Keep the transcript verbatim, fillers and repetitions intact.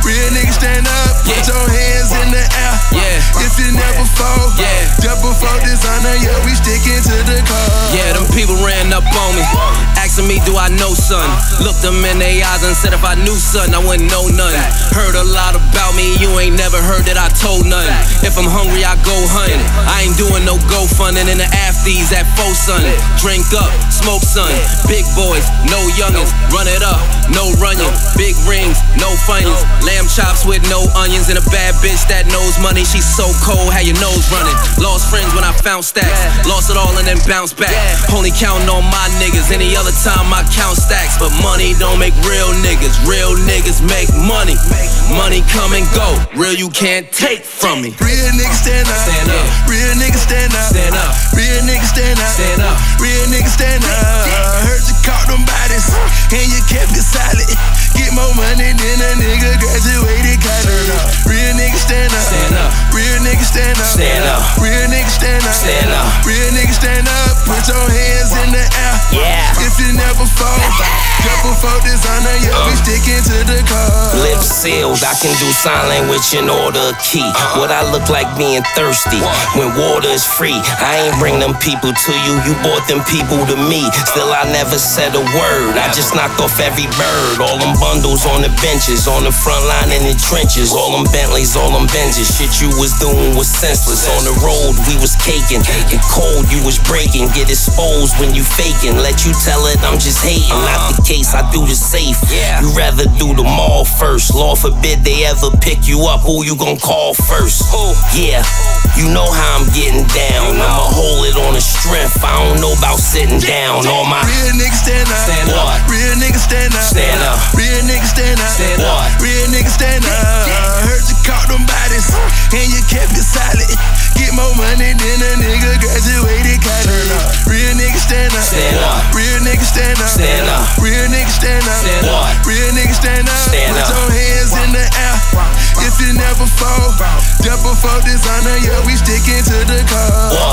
Real niggas stand up, put Yeah. your hands in the air. Yeah. If you never fall, Yeah. jump before dishonor, yeah, we sticking to the cause. Yeah, them people ran up on me, asking me, do I know son? Looked them in their eyes and said if I knew son, I wouldn't know nothing. Heard a lot about me, you ain't never heard that I told nothing. If I'm hungry, I go hunting. I ain't doing no go funding in the afties at four son. Drink up, smoke son. Big boys, no youngins. Run it up, no running. Big rings, no funyuns. Lamb chops with no onions and a bad bitch that knows money. She's so cold, how your nose running. Lost friends when I found stacks. Lost it all and then bounced back. Only counting on my niggas. Any other time I count stacks. But money don't make real niggas. Real niggas make money. Money come and go. Real you can't take from me. Real niggas stand up. Stand up. Real niggas stand up. Stand up. Real niggas stand up. Stand up. Real niggas stand up. Heard you caught them bodies and you kept it solid. Get more money than a nigga graduated college. Real niggas stand up. Stand up. Real niggas stand up. Stand up. Real niggas stand up. Stand up. Real niggas stand up. Put your hands in the air. Yeah. If you never fall, jump before dishonor, yeah, we sticking to the cause. Lips sealed, I can do sign language in order key. What I look like being thirsty when water is free. I ain't bring them people to you, you brought them people to me. Still I never said a word, I just knocked off every bird. All them bundles on the benches, on the front line in the trenches. All them Bentleys, all them Benzes. Shit you was doing was senseless. On the road we was caking, get cold you was breaking. Get exposed when you faking, let you tell it I'm just hating. Not the case, I do the safe. You rather do the mall first. Lord forbid they ever pick you up, who you gon' call first? Yeah, you know how I'm getting down. I'ma hold it on the strength, I don't know about sitting down. All my real niggas stand up. Stand up. What? Real niggas stand up. Stand up. Real niggas stand up. Stand up. What? Real niggas stand up. Heard you caught them bodies and you kept it solid. Get more money than a nigga graduated college. Real niggas stand up. Stand up. Real niggas stand up. Stand up. Real niggas stand up. Stand up. Real niggas stand up. Stand Put up. your hands in the air. If you never fall, jump before dishonor, yeah, we sticking to the cause.